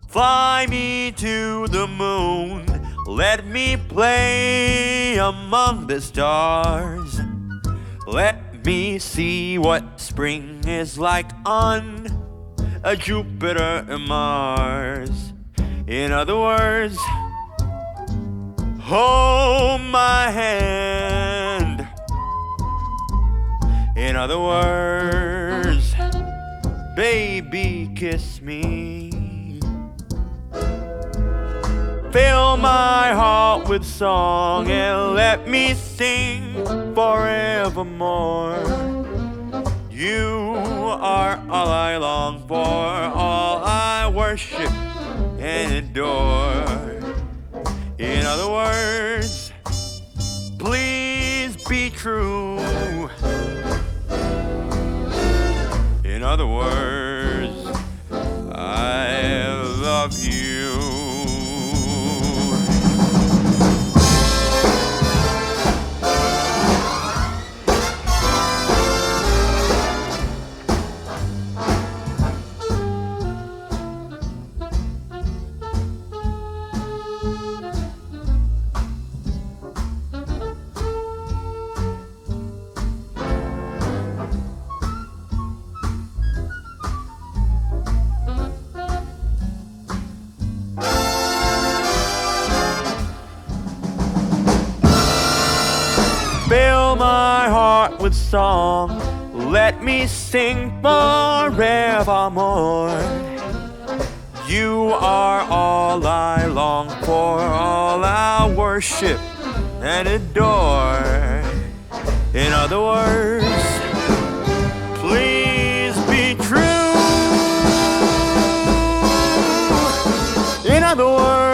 Fly me to the moon, let me play among the stars. Let me see what spring is like on a Jupiter and Mars. In other words, hold my hand. In other words, baby, kiss me. Fill my heart with song and let me sing forevermore. You are all I long for, all I worship and adore. In other words, please be true. In other words, I love you. Fill my heart with song, let me sing forevermore. You are all I long for, all I worship and adore. In other words, please be true. In other words,